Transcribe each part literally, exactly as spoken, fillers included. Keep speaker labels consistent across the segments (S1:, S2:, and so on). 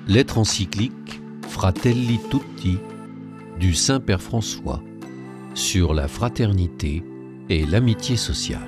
S1: Lettre encyclique Fratelli Tutti du Saint-Père François sur la fraternité et l'amitié sociale.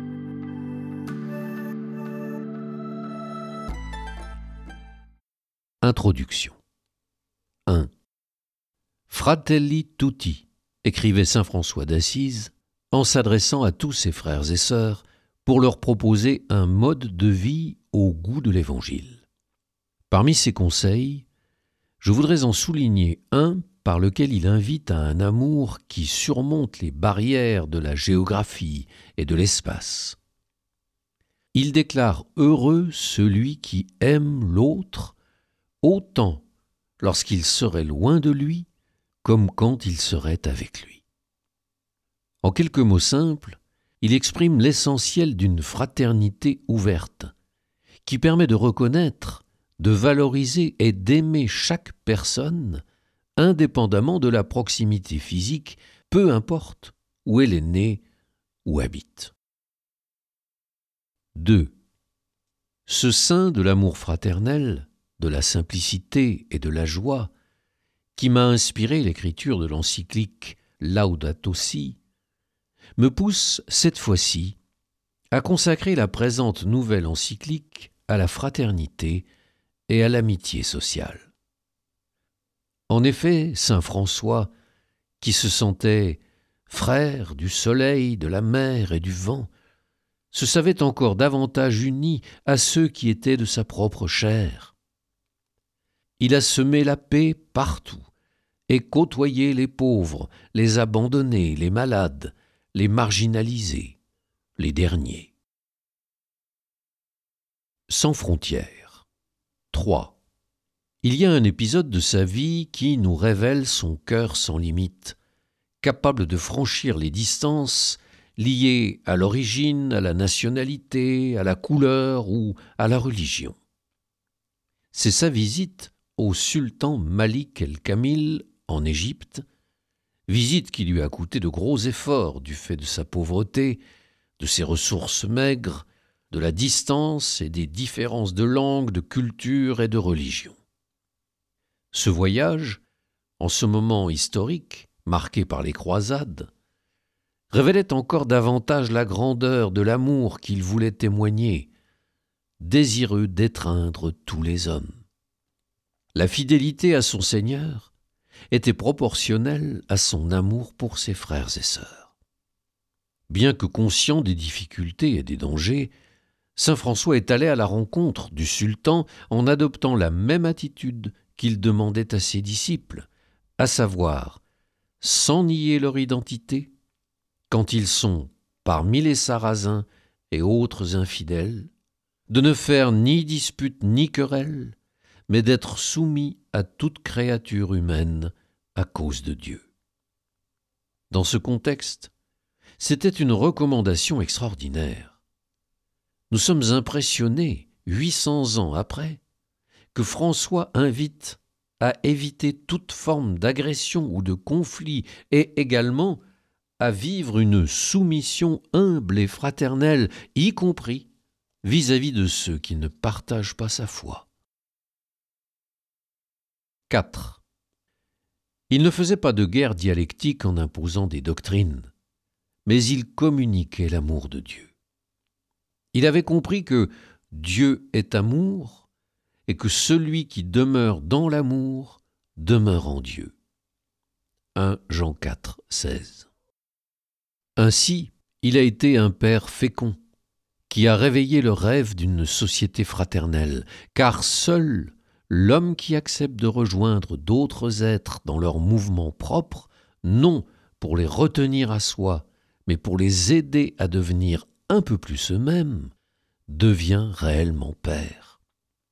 S1: Introduction. un. Fratelli Tutti, écrivait saint François d'Assise en s'adressant à tous ses frères et sœurs pour leur proposer un mode de vie au goût de l'Évangile. Parmi ses conseils, je voudrais en souligner un par lequel il invite à un amour qui surmonte les barrières de la géographie et de l'espace. Il déclare heureux celui qui aime l'autre autant lorsqu'il serait loin de lui comme quand il serait avec lui. En quelques mots simples, il exprime l'essentiel d'une fraternité ouverte qui permet de reconnaître, de valoriser et d'aimer chaque personne indépendamment de la proximité physique, peu importe où elle est née ou habite. deux. Ce sein de l'amour fraternel, de la simplicité et de la joie, qui m'a inspiré l'écriture de l'encyclique Laudato Si, me pousse cette fois-ci à consacrer la présente nouvelle encyclique à la fraternité et à l'amitié sociale. En effet, saint François, qui se sentait frère du soleil, de la mer et du vent, se savait encore davantage uni à ceux qui étaient de sa propre chair. Il a semé la paix partout et côtoyé les pauvres, les abandonnés, les malades, les marginalisés, les derniers. Sans frontières. trois. Il y a un épisode de sa vie qui nous révèle son cœur sans limite, capable de franchir les distances liées à l'origine, à la nationalité, à la couleur ou à la religion. C'est sa visite au sultan Malik el-Kamil en Égypte, visite qui lui a coûté de gros efforts du fait de sa pauvreté, de ses ressources maigres, de la distance et des différences de langue, de culture et de religion. Ce voyage, en ce moment historique, marqué par les croisades, révélait encore davantage la grandeur de l'amour qu'il voulait témoigner, désireux d'étreindre tous les hommes. La fidélité à son Seigneur était proportionnelle à son amour pour ses frères et sœurs. Bien que conscient des difficultés et des dangers, saint François est allé à la rencontre du sultan en adoptant la même attitude qu'il demandait à ses disciples, à savoir, sans nier leur identité, quand ils sont parmi les Sarrasins et autres infidèles, de ne faire ni dispute ni querelle, mais d'être soumis à toute créature humaine à cause de Dieu. Dans ce contexte, c'était une recommandation extraordinaire. Nous sommes impressionnés, huit cents ans après, que François invite à éviter toute forme d'agression ou de conflit et également à vivre une soumission humble et fraternelle, y compris vis-à-vis de ceux qui ne partagent pas sa foi. quatre. Il ne faisait pas de guerre dialectique en imposant des doctrines, mais il communiquait l'amour de Dieu. Il avait compris que Dieu est amour et que celui qui demeure dans l'amour demeure en Dieu. premier Jean quatre, seize. Ainsi, il a été un père fécond qui a réveillé le rêve d'une société fraternelle, car seul l'homme qui accepte de rejoindre d'autres êtres dans leurs mouvements propres, non pour les retenir à soi, mais pour les aider à devenir un peu plus eux-mêmes, devient réellement père.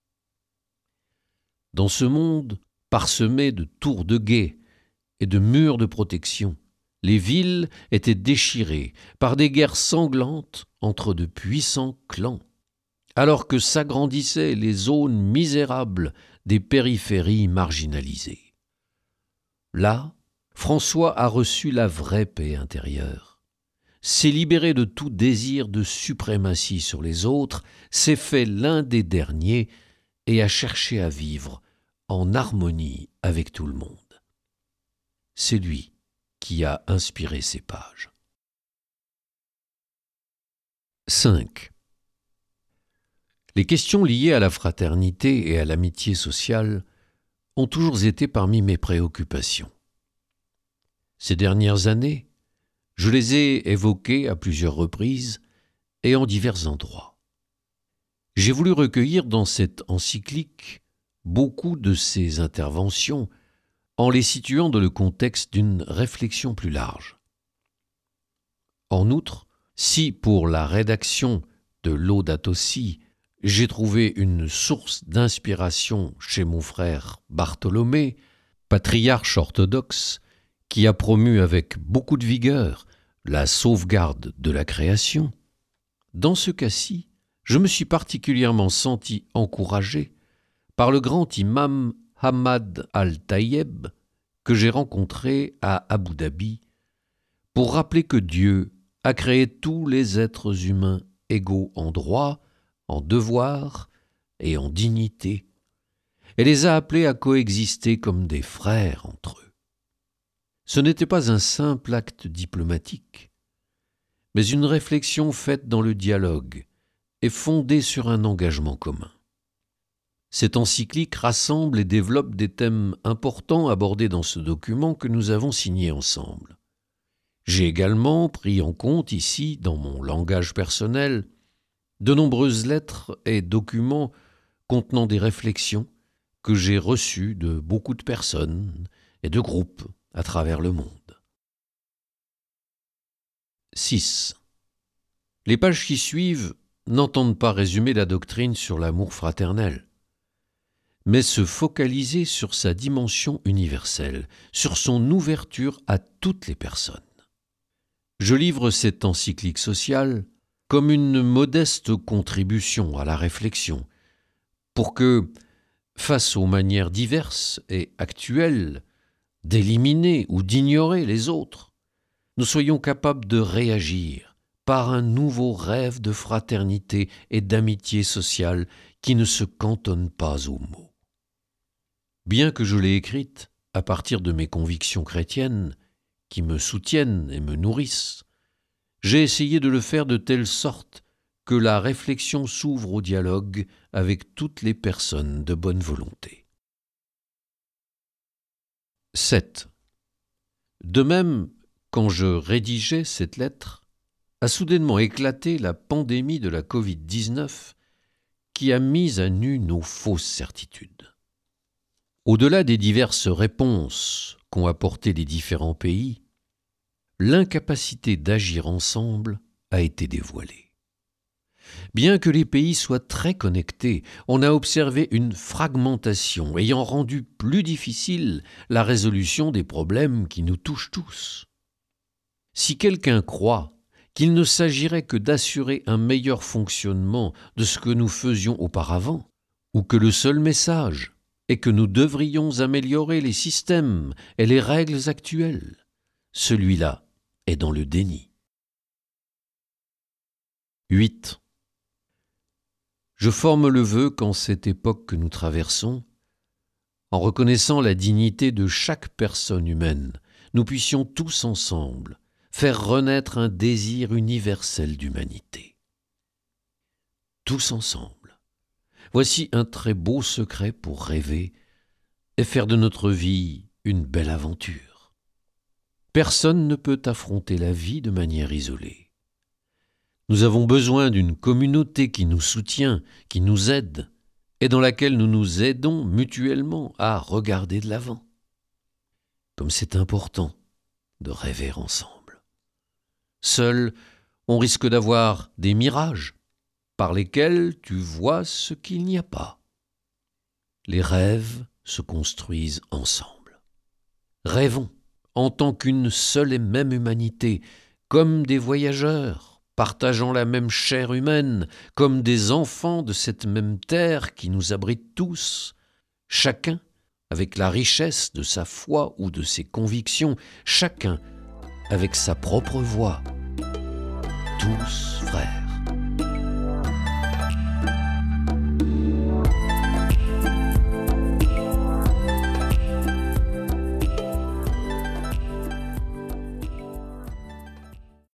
S1: Dans ce monde parsemé de tours de guet et de murs de protection, les villes étaient déchirées par des guerres sanglantes entre de puissants clans, alors que s'agrandissaient les zones misérables des périphéries marginalisées. Là, François a reçu la vraie paix intérieure, s'est libéré de tout désir de suprématie sur les autres, s'est fait l'un des derniers et a cherché à vivre en harmonie avec tout le monde. C'est lui qui a inspiré ces pages. cinq. Les questions liées à la fraternité et à l'amitié sociale ont toujours été parmi mes préoccupations. Ces dernières années, je les ai évoquées à plusieurs reprises et en divers endroits. J'ai voulu recueillir dans cette encyclique beaucoup de ces interventions en les situant dans le contexte d'une réflexion plus large. En outre, si pour la rédaction de Laudato Si, j'ai trouvé une source d'inspiration chez mon frère Bartholomé, patriarche orthodoxe, qui a promu avec beaucoup de vigueur la sauvegarde de la création, dans ce cas-ci, je me suis particulièrement senti encouragé par le grand imam Hamad Al-Tayeb que j'ai rencontré à Abu Dhabi pour rappeler que Dieu a créé tous les êtres humains égaux en droit, en devoir et en dignité, et les a appelés à coexister comme des frères entre eux. Ce n'était pas un simple acte diplomatique, mais une réflexion faite dans le dialogue et fondée sur un engagement commun. Cette encyclique rassemble et développe des thèmes importants abordés dans ce document que nous avons signé ensemble. J'ai également pris en compte ici, dans mon langage personnel, de nombreuses lettres et documents contenant des réflexions que j'ai reçues de beaucoup de personnes et de groupes à travers le monde. six. Les pages qui suivent n'entendent pas résumer la doctrine sur l'amour fraternel, mais se focaliser sur sa dimension universelle, sur son ouverture à toutes les personnes. Je livre cette encyclique sociale comme une modeste contribution à la réflexion, pour que, face aux manières diverses et actuelles d'éliminer ou d'ignorer les autres, nous soyons capables de réagir par un nouveau rêve de fraternité et d'amitié sociale qui ne se cantonne pas aux mots. Bien que je l'ai écrite à partir de mes convictions chrétiennes, qui me soutiennent et me nourrissent, j'ai essayé de le faire de telle sorte que la réflexion s'ouvre au dialogue avec toutes les personnes de bonne volonté. sept. De même, quand je rédigeais cette lettre, a soudainement éclaté la pandémie de la covid dix-neuf qui a mis à nu nos fausses certitudes. Au-delà des diverses réponses qu'ont apportées les différents pays, l'incapacité d'agir ensemble a été dévoilée. Bien que les pays soient très connectés, on a observé une fragmentation ayant rendu plus difficile la résolution des problèmes qui nous touchent tous. Si quelqu'un croit qu'il ne s'agirait que d'assurer un meilleur fonctionnement de ce que nous faisions auparavant, ou que le seul message est que nous devrions améliorer les systèmes et les règles actuelles, celui-là est dans le déni. huit. Je forme le vœu qu'en cette époque que nous traversons, en reconnaissant la dignité de chaque personne humaine, nous puissions tous ensemble faire renaître un désir universel d'humanité. Tous ensemble. Voici un très beau secret pour rêver et faire de notre vie une belle aventure. Personne ne peut affronter la vie de manière isolée. Nous avons besoin d'une communauté qui nous soutient, qui nous aide, et dans laquelle nous nous aidons mutuellement à regarder de l'avant. Comme c'est important de rêver ensemble. Seul, on risque d'avoir des mirages par lesquels tu vois ce qu'il n'y a pas. Les rêves se construisent ensemble. Rêvons en tant qu'une seule et même humanité, comme des voyageurs, partageant la même chair humaine, comme des enfants de cette même terre qui nous abrite tous, chacun avec la richesse de sa foi ou de ses convictions, chacun avec sa propre voix, tous frères.